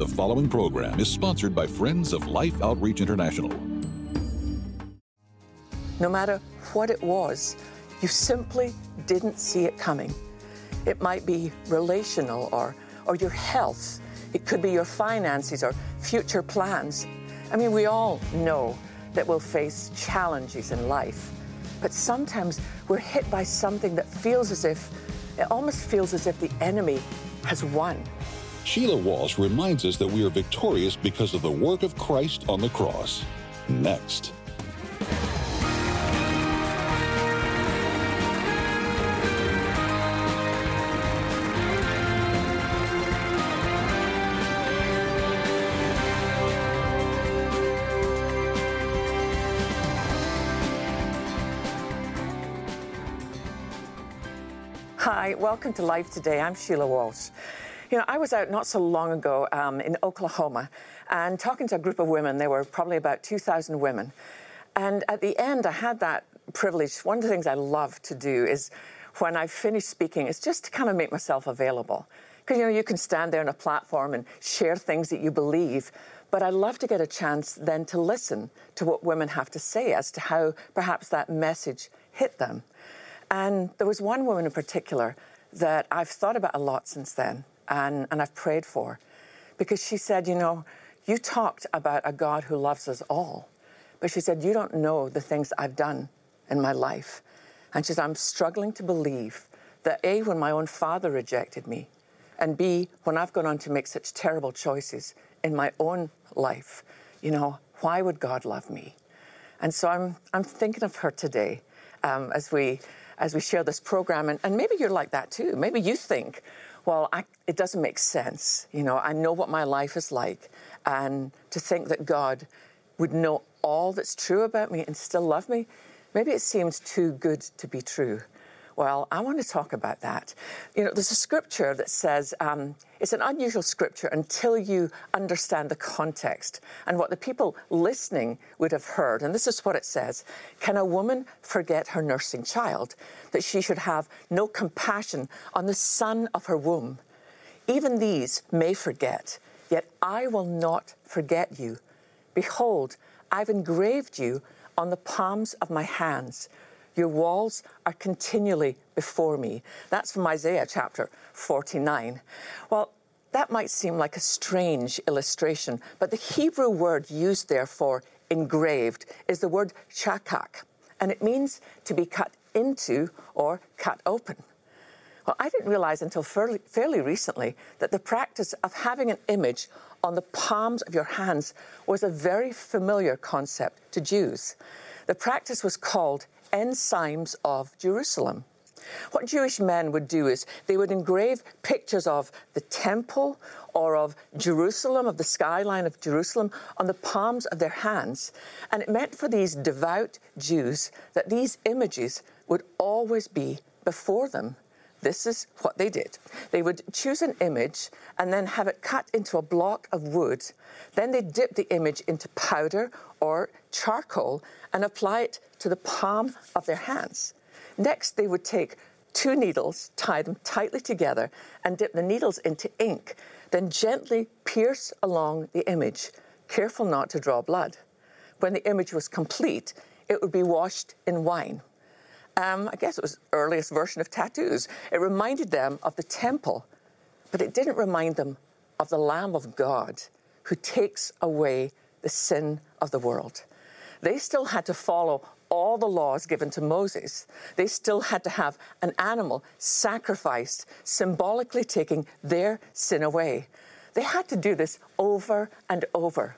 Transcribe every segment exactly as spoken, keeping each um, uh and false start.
The following program is sponsored by Friends of Life Outreach International. No matter what it was, you simply didn't see it coming. It might be relational or, or your health. It could be your finances or future plans. I mean, we all know that we'll face challenges in life, but sometimes we're hit by something that feels as if, it almost feels as if the enemy has won. Sheila Walsh reminds us that we are victorious because of the work of Christ on the cross. Next. Hi, welcome to Life Today. I'm Sheila Walsh. You know, I was out not so long ago um, in Oklahoma and talking to a group of women. There were probably about two thousand women. And at the end, I had that privilege. One of the things I love to do is when I finish speaking is just to kind of make myself available. Because, you know, you can stand there on a platform and share things that you believe. But I love to get a chance then to listen to what women have to say as to how perhaps that message hit them. And there was one woman in particular that I've thought about a lot since then and, and I've prayed for. Because she said, you know, you talked about a God who loves us all. But she said, you don't know the things I've done in my life. And she said, I'm struggling to believe that A, when my own father rejected me, and B, when I've gone on to make such terrible choices in my own life, you know, why would God love me? And so I'm I'm thinking of her today um, as we as we share this program. And, and maybe you're like that too. Maybe you think, well, I, it doesn't make sense. You know, I know what my life is like. And to think that God would know all that's true about me and still love me, maybe it seems too good to be true. Well, I want to talk about that. You know, there's a scripture that says, um, it's an unusual scripture until you understand the context and what the people listening would have heard. And this is what it says. Can a woman forget her nursing child, that she should have no compassion on the son of her womb? Even these may forget, yet I will not forget you. Behold, I've engraved you on the palms of my hands. Your walls are continually before me. That's from Isaiah chapter forty-nine. Well, that might seem like a strange illustration, but the Hebrew word used there for engraved is the word shakak, and it means to be cut into or cut open. Well, I didn't realize until fairly, fairly recently that the practice of having an image on the palms of your hands was a very familiar concept to Jews. The practice was called ensigns of Jerusalem. What Jewish men would do is they would engrave pictures of the temple or of Jerusalem, of the skyline of Jerusalem, on the palms of their hands. And it meant for these devout Jews that these images would always be before them. This is what they did. They would choose an image and then have it cut into a block of wood. Then they'd dip the image into powder or charcoal and apply it to the palm of their hands. Next, they would take two needles, tie them tightly together, and dip the needles into ink, then gently pierce along the image, careful not to draw blood. When the image was complete, it would be washed in wine. Um, I guess it was the earliest version of tattoos. It reminded them of the temple, but it didn't remind them of the Lamb of God who takes away the sin of the world. They still had to follow all the laws given to Moses. They still had to have an animal sacrificed, symbolically taking their sin away. They had to do this over and over.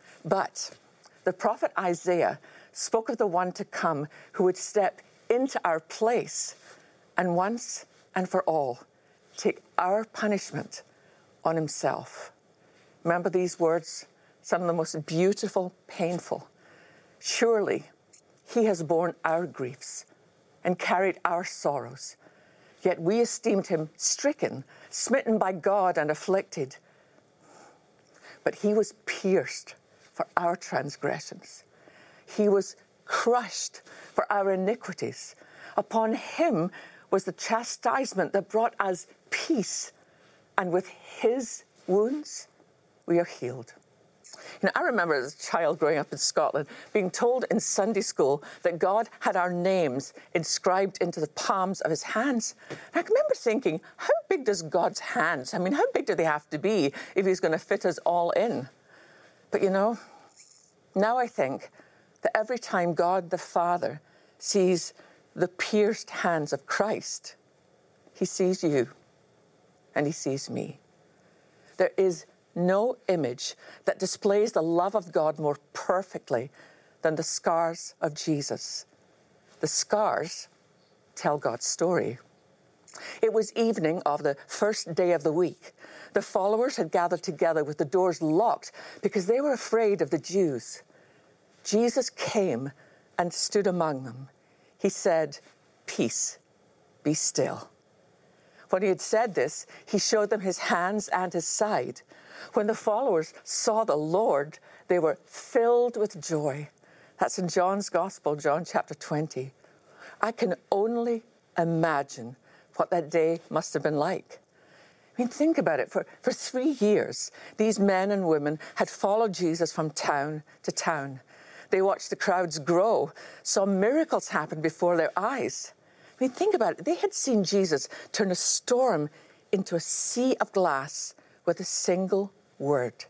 But the prophet Isaiah spoke of the one to come who would step into our place and once and for all take our punishment on himself. Remember these words? Some of the most beautiful, painful. Surely he has borne our griefs and carried our sorrows. Yet we esteemed him stricken, smitten by God and afflicted. But he was pierced for our transgressions. He was crushed for our iniquities. Upon him was the chastisement that brought us peace, and with his wounds we are healed. You know, I remember as a child growing up in Scotland being told in Sunday school that God had our names inscribed into the palms of his hands. And I remember thinking, how big does God's hands? I mean, how big do they have to be if he's going to fit us all in? But you know, now I think that every time God the Father sees the pierced hands of Christ, he sees you and he sees me. There is no image that displays the love of God more perfectly than the scars of Jesus. The scars tell God's story. It was evening of the first day of the week. The followers had gathered together with the doors locked because they were afraid of the Jews. Jesus came and stood among them. He said, "Peace, be still." When he had said this, he showed them his hands and his side. When the followers saw the Lord, they were filled with joy. That's in John's Gospel, John chapter twenty. I can only imagine what that day must have been like. I mean, think about it. For, for three years, these men and women had followed Jesus from town to town. They watched the crowds grow, saw miracles happen before their eyes. I mean, think about it. They had seen Jesus turn a storm into a sea of glass with a single word.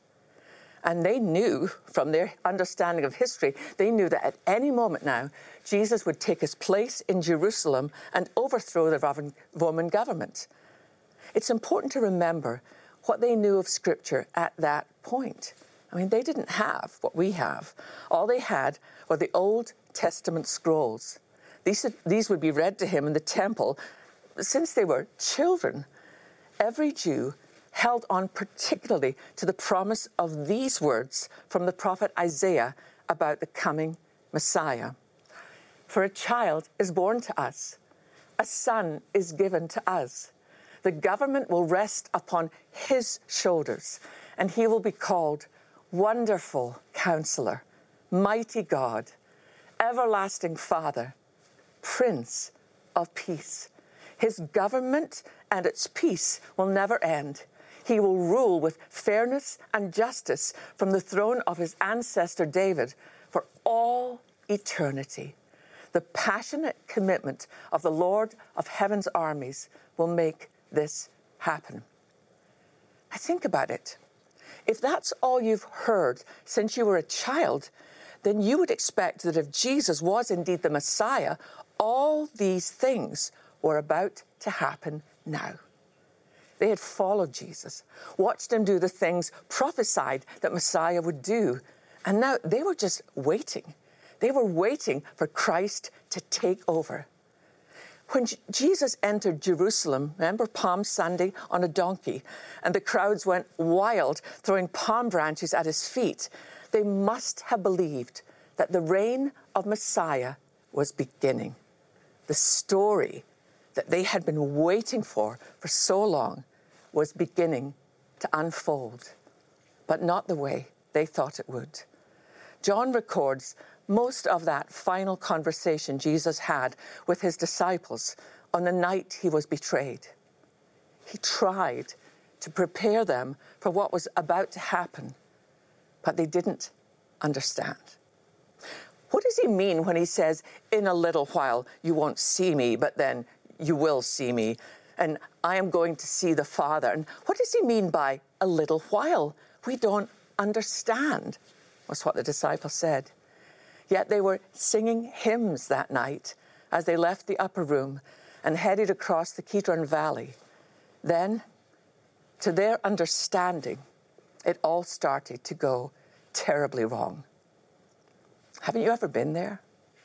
And they knew, from their understanding of history, they knew that at any moment now, Jesus would take his place in Jerusalem and overthrow the Roman government. It's important to remember what they knew of Scripture at that point. I mean, they didn't have what we have. All they had were the Old Testament scrolls. These, these would be read to him in the temple since they were children. Every Jew held on particularly to the promise of these words from the prophet Isaiah about the coming Messiah. For a child is born to us, a son is given to us. The government will rest upon his shoulders, and he will be called Wonderful Counselor, Mighty God, Everlasting Father, Prince of Peace. His government and its peace will never end. He will rule with fairness and justice from the throne of his ancestor David for all eternity. The passionate commitment of the Lord of Heaven's armies will make this happen. I think about it. If that's all you've heard since you were a child, then you would expect that if Jesus was indeed the Messiah, all these things were about to happen now. They had followed Jesus, watched him do the things prophesied that Messiah would do, and now they were just waiting. They were waiting for Christ to take over. When J- Jesus entered Jerusalem, remember Palm Sunday, on a donkey, and the crowds went wild, throwing palm branches at his feet, they must have believed that the reign of Messiah was beginning. The story that they had been waiting for for so long was beginning to unfold, but not the way they thought it would. John records most of that final conversation Jesus had with his disciples on the night he was betrayed. He tried to prepare them for what was about to happen, but they didn't understand. What does he mean when he says, "In a little while you won't see me, but then you will see me, and I am going to see the Father"? And what does he mean by a little while? We don't understand, was what the disciples said. Yet they were singing hymns that night as they left the upper room and headed across the Kidron Valley. Then, to their understanding, it all started to go terribly wrong. Haven't you ever been there?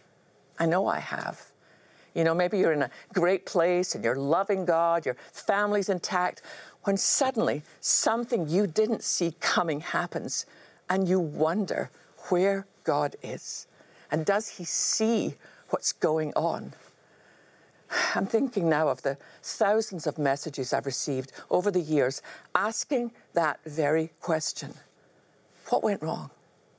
I know I have. You know, maybe you're in a great place and you're loving God, your family's intact, when suddenly something you didn't see coming happens and you wonder where God is. And does he see what's going on? I'm thinking now of the thousands of messages I've received over the years asking that very question. What went wrong?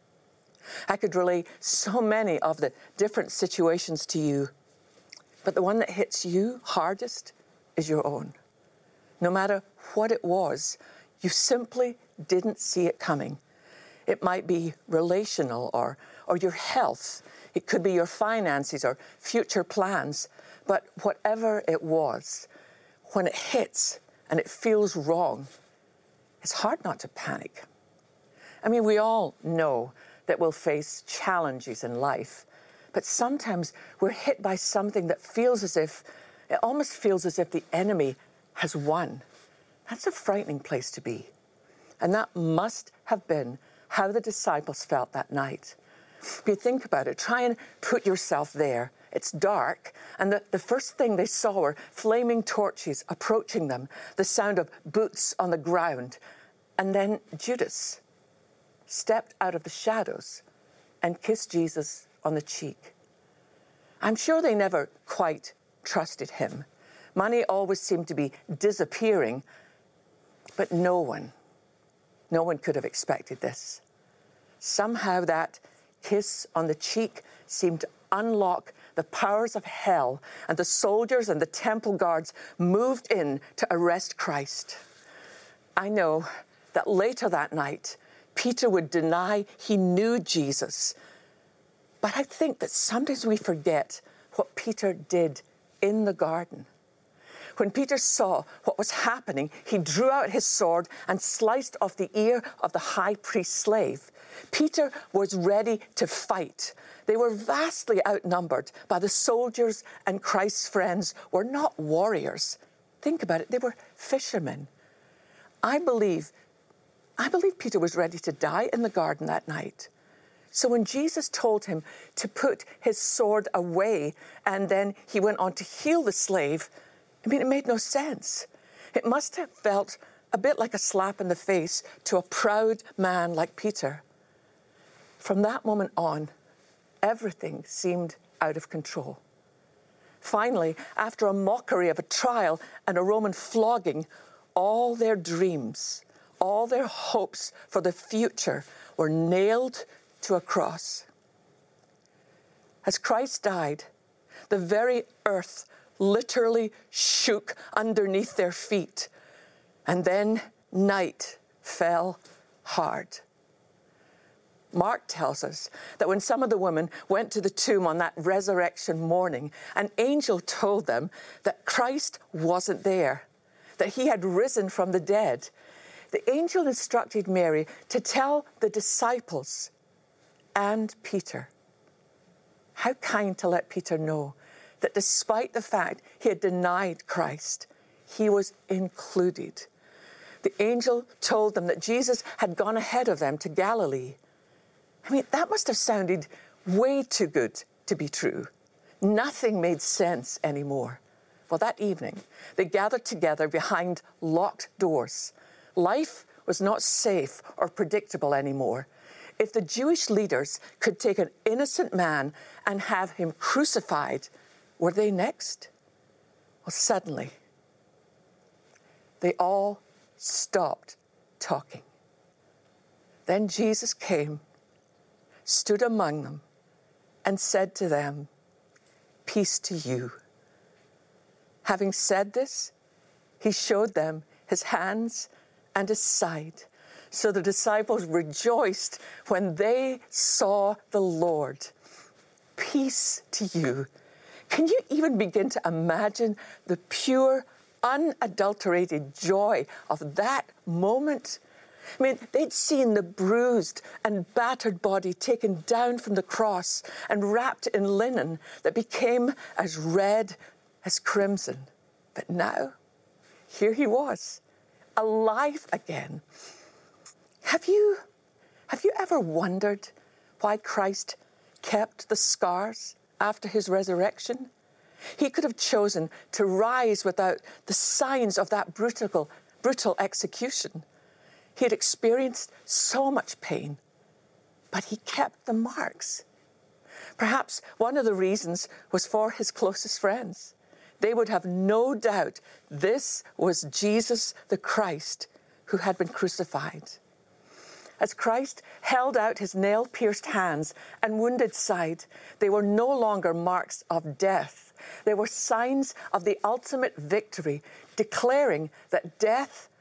I could relate so many of the different situations to you, but the one that hits you hardest is your own. No matter what it was, you simply didn't see it coming. It might be relational or, or your health. It could be your finances or future plans. But whatever it was, when it hits and it feels wrong, it's hard not to panic. I mean, we all know that we'll face challenges in life, but sometimes we're hit by something that feels as if, it almost feels as if the enemy has won. That's a frightening place to be. And that must have been how the disciples felt that night. If you think about it, try and put yourself there. It's dark, and the, the first thing they saw were flaming torches approaching them, the sound of boots on the ground, and then Judas stepped out of the shadows and kissed Jesus on the cheek. I'm sure they never quite trusted him. Money always seemed to be disappearing, but no one, no one could have expected this. Somehow that kiss on the cheek seemed to unlock the powers of hell, and the soldiers and the temple guards moved in to arrest Christ. I know that later that night, Peter would deny he knew Jesus. But I think that sometimes we forget what Peter did in the garden. When Peter saw what was happening, he drew out his sword and sliced off the ear of the high priest's slave. Peter was ready to fight. They were vastly outnumbered by the soldiers, and Christ's friends were not warriors. Think about it, they were fishermen. I believe, I believe Peter was ready to die in the garden that night. So when Jesus told him to put his sword away and then he went on to heal the slave, I mean, it made no sense. It must have felt a bit like a slap in the face to a proud man like Peter. From that moment on, everything seemed out of control. Finally, after a mockery of a trial and a Roman flogging, all their dreams, all their hopes for the future were nailed to a cross. As Christ died, the very earth literally shook underneath their feet, and then night fell hard. Mark tells us that when some of the women went to the tomb on that resurrection morning, an angel told them that Christ wasn't there, that he had risen from the dead. The angel instructed Mary to tell the disciples and Peter. How kind to let Peter know that despite the fact he had denied Christ, he was included. The angel told them that Jesus had gone ahead of them to Galilee. I mean, that must have sounded way too good to be true. Nothing made sense anymore. Well, that evening, they gathered together behind locked doors. Life was not safe or predictable anymore. If the Jewish leaders could take an innocent man and have him crucified, were they next? Well, suddenly, they all stopped talking. Then Jesus came, stood among them, and said to them, "Peace to you." Having said this, he showed them his hands and his side. So the disciples rejoiced when they saw the Lord. Peace to you. Can you even begin to imagine the pure, unadulterated joy of that moment? I mean, they'd seen the bruised and battered body taken down from the cross and wrapped in linen that became as red as crimson. But now, here he was, alive again. Have you, have you ever wondered why Christ kept the scars after his resurrection? He could have chosen to rise without the signs of that brutal, brutal execution. He had experienced so much pain, but he kept the marks. Perhaps one of the reasons was for his closest friends. They would have no doubt this was Jesus the Christ who had been crucified. As Christ held out his nail-pierced hands and wounded side, they were no longer marks of death. They were signs of the ultimate victory, declaring that death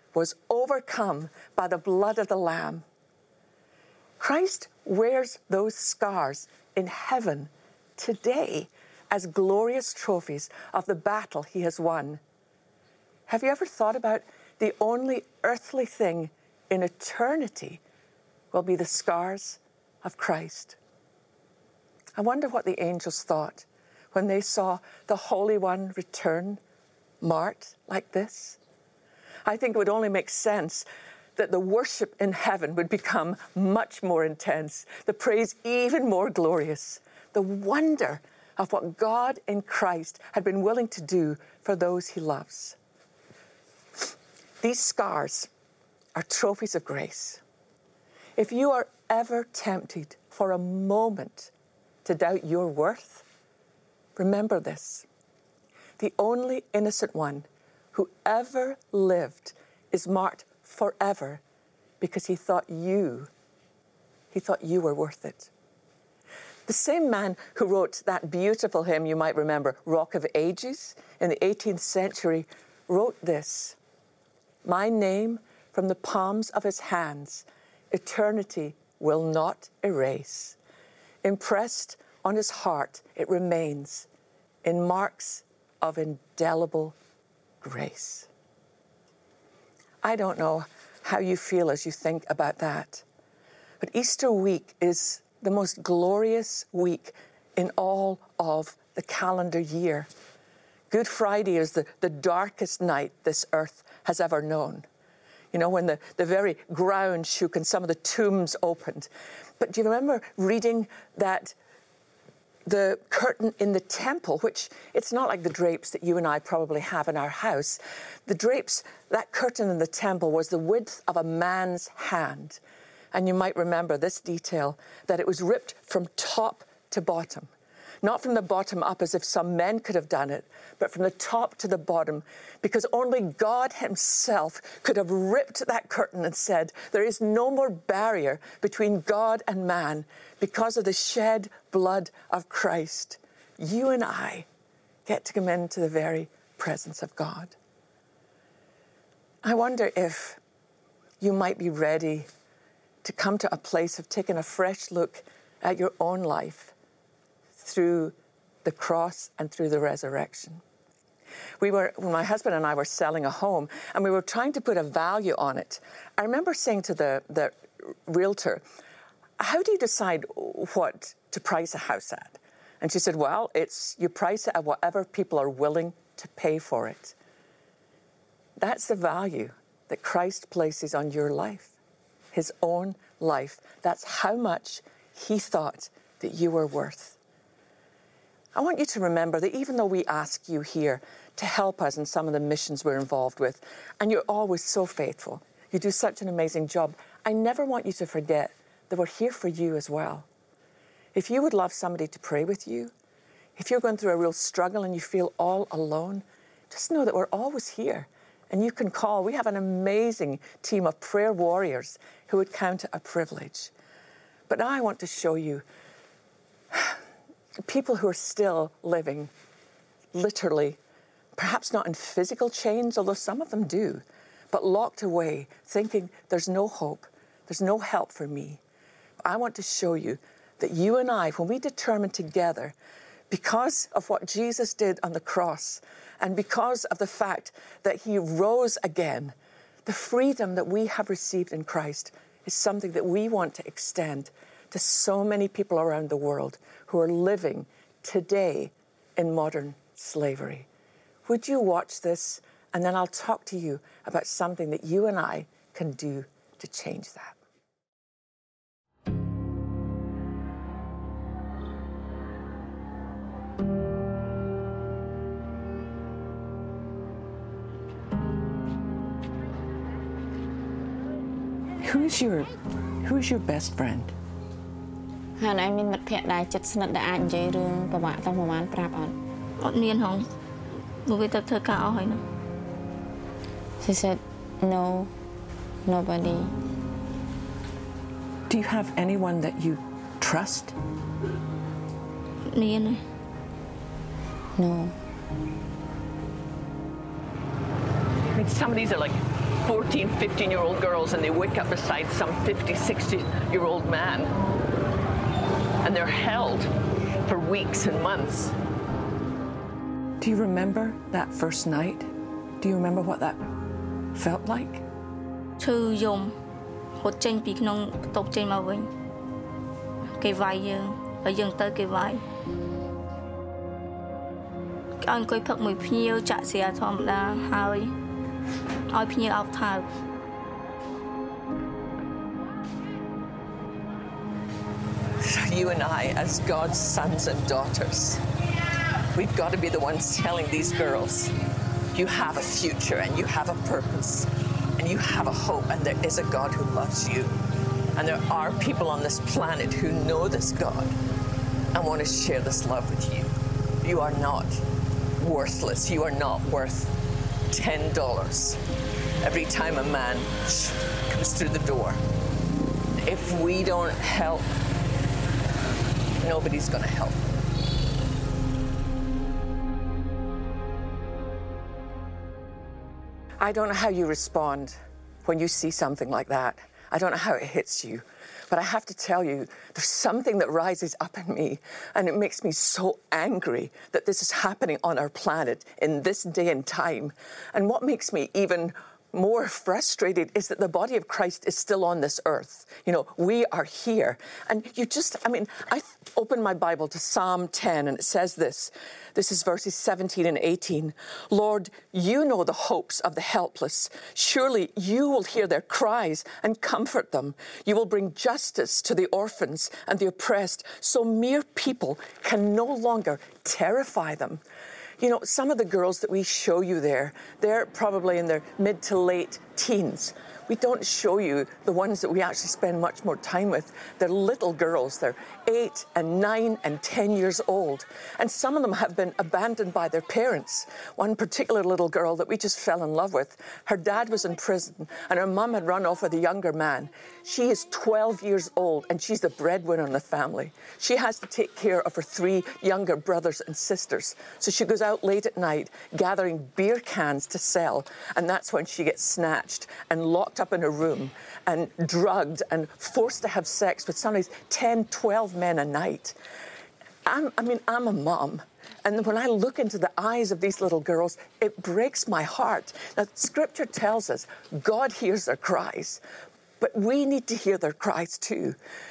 was overcome by the blood of the Lamb. Christ wears those scars in heaven today as glorious trophies of the battle he has won. Have you ever thought about the only earthly thing in eternity will be the scars of Christ? I wonder what the angels thought when they saw the Holy One return marked like this. I think it would only make sense that the worship in heaven would become much more intense, the praise even more glorious, the wonder of what God in Christ had been willing to do for those he loves. These scars are trophies of grace. If you are ever tempted for a moment to doubt your worth, remember this. The only innocent one who ever lived is marked forever because he thought you, he thought you were worth it. The same man who wrote that beautiful hymn you might remember, Rock of Ages, in the eighteenth century, wrote this: "My name from the palms of his hands, eternity will not erase. Impressed on his heart it remains in marks of indelible grace." I don't know how you feel as you think about that, but Easter week is the most glorious week in all of the calendar year. Good Friday is the, the darkest night this earth has ever known. You know, when the, the very ground shook and some of the tombs opened. But do you remember reading that the curtain in the temple, which it's not like the drapes that you and I probably have in our house. The drapes, that curtain in the temple was the width of a man's hand. And you might remember this detail, that it was ripped from top to bottom. Not from the bottom up as if some men could have done it, but from the top to the bottom, because only God himself could have ripped that curtain and said, there is no more barrier between God and man because of the shed blood of Christ. You and I get to come into the very presence of God. I wonder if you might be ready to come to a place of taking a fresh look at your own life through the cross and through the resurrection. We were, when my husband and I were selling a home, and we were trying to put a value on it. I remember saying to the, the realtor, how do you decide what to price a house at? And she said, well, it's you price it at whatever people are willing to pay for it. That's the value that Christ places on your life, his own life. That's how much he thought that you were worth. I want you to remember that even though we ask you here to help us in some of the missions we're involved with, and you're always so faithful, you do such an amazing job, I never want you to forget that we're here for you as well. If you would love somebody to pray with you, if you're going through a real struggle and you feel all alone, just know that we're always here. And you can call. We have an amazing team of prayer warriors who would count it a privilege. But now I want to show you people who are still living, literally, perhaps not in physical chains, although some of them do, but locked away, thinking there's no hope, there's no help for me. I want to show you that you and I, when we determine together, because of what Jesus did on the cross, and because of the fact that he rose again, the freedom that we have received in Christ is something that we want to extend to so many people around the world who are living today in modern slavery. Would you watch this? And then I'll talk to you about something that you and I can do to change that. Who's your, who's your best friend? ហើយឯងមានមិត្តភក្តិដែលចិត្តស្និទ្ធដែលអាចនិយាយរឿងប្រវត្តិទាំងប្រហែលប្រាប់អត់អត់មានហងមកវាទៅធ្វើការអស់ហើយនោះ She said no nobody. Do you have anyone that you trust? មាន No. I mean, some of these are like fourteen, fifteen-year-old girls, and they wake up beside some fifty, sixty-year-old man. And they're held for weeks and months. Do you remember that first night? Do you remember what that felt like? ឈឺយំហត់ចេញពីក្នុងបន្ទប់ចេញមកវិញគេវាយយើងហើយយើងទៅគេវាយគេឲ្យអង្គុយផឹកមួយភ្ញៀវចាក់ស្រាធម្មតាហើយឲ្យភ្ញៀវអោបថើប You and I, as God's sons and daughters, we've got to be the ones telling these girls, you have a future and you have a purpose and you have a hope, and there is a God who loves you. And there are people on this planet who know this God and want to share this love with you. You are not worthless. You are not worth ten dollars every time a man comes through the door. If we don't help, nobody's going to help. I don't know how you respond when you see something like that. I don't know how it hits you. But I have to tell you, there's something that rises up in me, and it makes me so angry that this is happening on our planet in this day and time. And what makes me even more frustrated is that the body of Christ is still on this earth. You know, we are here. And you just, I mean, I opened my Bible to Psalm ten, and it says this. This is verses seventeen and eighteen. Lord, you know the hopes of the helpless. Surely you will hear their cries and comfort them. You will bring justice to the orphans and the oppressed, so mere people can no longer terrify them. You know, some of the girls that we show you there, they're probably in their mid to late teens. We don't show you the ones that we actually spend much more time with. They're little girls. They're eight and nine and ten years old. And some of them have been abandoned by their parents. One particular little girl that we just fell in love with, her dad was in prison and her mum had run off with a younger man. She is twelve years old and she's the breadwinner in the family. She has to take care of her three younger brothers and sisters. So she goes out late at night gathering beer cans to sell, and that's when she gets snatched and locked up in a room and drugged and forced to have sex with somebody's ten, twelve men a night. I'm, I mean, I'm a mom. And when I look into the eyes of these little girls, it breaks my heart. Now, Scripture tells us God hears their cries, but we need to hear their cries too.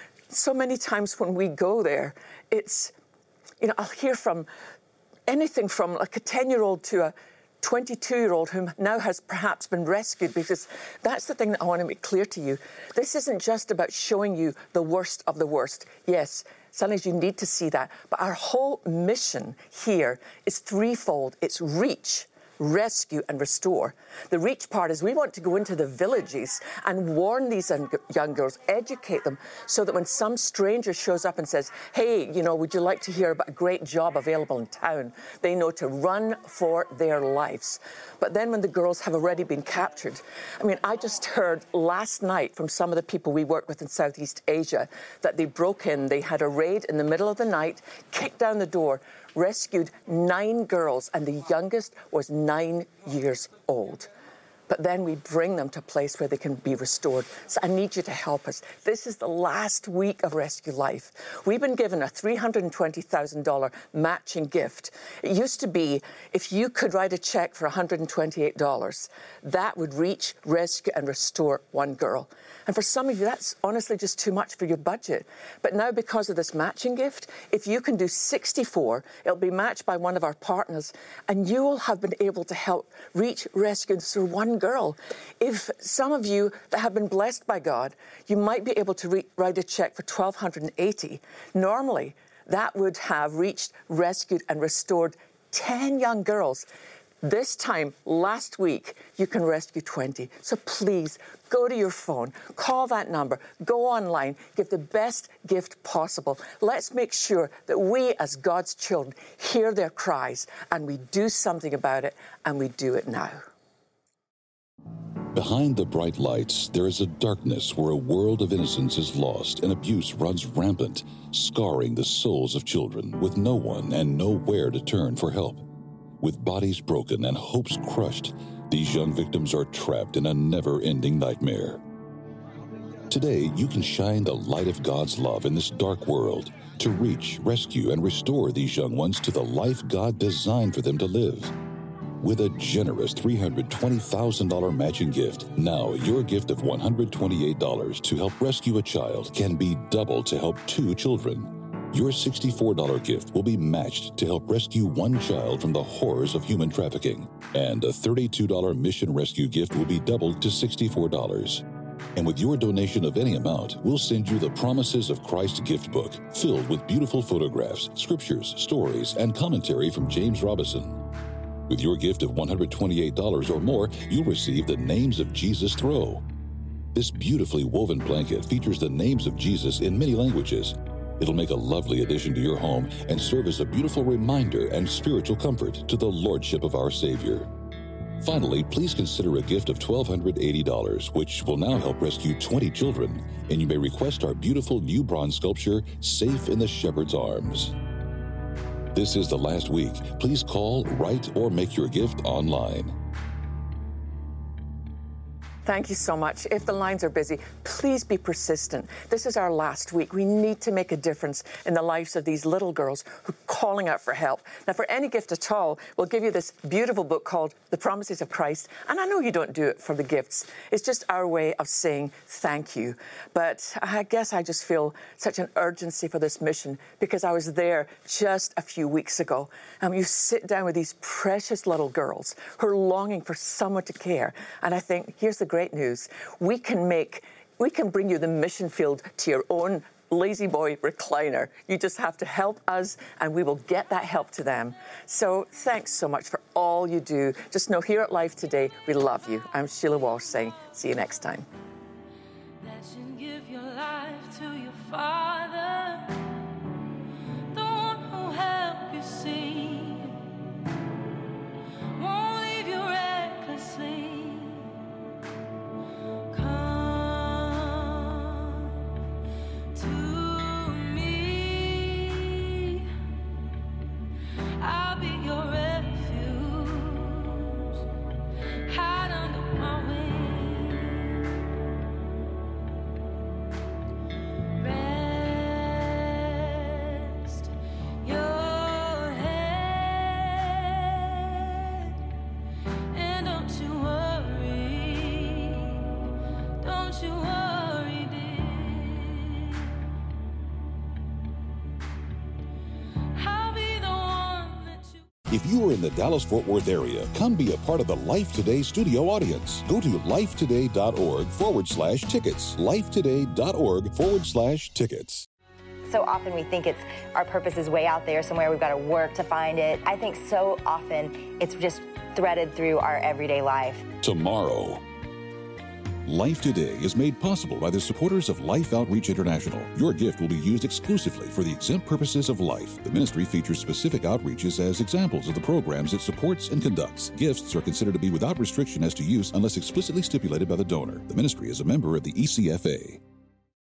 So many times when we go there, it's, you know, I'll hear from anything from like a ten-year-old to a twenty-two-year-old who now has perhaps been rescued, because that's the thing that I want to make clear to you. This isn't just about showing you the worst of the worst. Yes, sometimes you need to see that. But our whole mission here is threefold. It's reach, rescue and restore. The reach part is we want to go into the villages and warn these young girls, educate them, so that when some stranger shows up and says, hey, you know, would you like to hear about a great job available in town, they know to run for their lives. But then when the girls have already been captured, I mean, I just heard last night from some of the people we work with in Southeast Asia that they broke in, they had a raid in the middle of the night, kicked down the door, rescued nine girls, and the youngest was nine years old. But then we bring them to a place where they can be restored. So I need you to help us. This is the last week of Rescue Life. We've been given a three hundred twenty thousand dollars matching gift. It used to be if you could write a check for one hundred twenty-eight dollars, that would reach, rescue and restore one girl. And for some of you, that's honestly just too much for your budget. But now, because of this matching gift, if you can do sixty-four, it'll be matched by one of our partners, and you will have been able to help reach, rescue and restore one girl. If some of you that have been blessed by God, you might be able to re- write a check for one thousand two hundred eighty dollars. Normally, that would have reached, rescued and restored ten young girls. This time, last week, you can rescue twenty. So please, go to your phone, call that number, go online, give the best gift possible. Let's make sure that we, as God's children, hear their cries and we do something about it, and we do it now. Behind the bright lights, there is a darkness where a world of innocence is lost and abuse runs rampant, scarring the souls of children with no one and nowhere to turn for help. With bodies broken and hopes crushed, These young victims are trapped in a never-ending nightmare. Today, you can shine the light of God's love in this dark world to reach, rescue, and restore these young ones to the life God designed for them to live. With a generous three hundred twenty thousand dollars matching gift, now your gift of one hundred twenty-eight dollars to help rescue a child can be doubled to help two children. Your sixty-four dollars gift will be matched to help rescue one child from the horrors of human trafficking. And a thirty-two dollars mission rescue gift will be doubled to sixty-four dollars. And with your donation of any amount, we'll send you the Promises of Christ gift book, filled with beautiful photographs, scriptures, stories, and commentary from James Robison. With your gift of one hundred twenty-eight dollars or more, you'll receive the Names of Jesus throw. This beautifully woven blanket features the names of Jesus in many languages. It'll make a lovely addition to your home and serve as a beautiful reminder and spiritual comfort to the Lordship of our Savior. Finally, please consider a gift of one thousand two hundred eighty dollars, which will now help rescue twenty children, and you may request our beautiful new bronze sculpture, Safe in the Shepherd's Arms. This is the last week. Please call, write, or make your gift online. Thank you so much. If the lines are busy, please be persistent. This is our last week. We need to make a difference in the lives of these little girls who are calling out for help. Now, for any gift at all, we'll give you this beautiful book called The Promises of Christ. And I know you don't do it for the gifts. It's just our way of saying thank you. But I guess I just feel such an urgency for this mission because I was there just a few weeks ago. Um, you sit down with these precious little girls who are longing for someone to care. And I think, here's the great Great news. We can make, we can bring you the mission field to your own lazy boy recliner. You just have to help us and we will get that help to them. So thanks so much for all you do. Just know here at Life Today, we love you. I'm Sheila Walsh saying, see you next time. That you give your life to your Father, the one who helped you see, won't leave you recklessly. If you are in the Dallas-Fort Worth area, come be a part of the Life Today studio audience. Go to lifetoday.org forward slash tickets. lifetoday.org forward slash tickets. So often we think it's our purpose is way out there somewhere. We've got to work to find it. I think so often it's just threaded through our everyday life. Tomorrow. Life Today is made possible by the supporters of Life Outreach International. Your gift will be used exclusively for the exempt purposes of life. The ministry features specific outreaches as examples of the programs it supports and conducts. Gifts are considered to be without restriction as to use unless explicitly stipulated by the donor. The ministry is a member of the E C F A.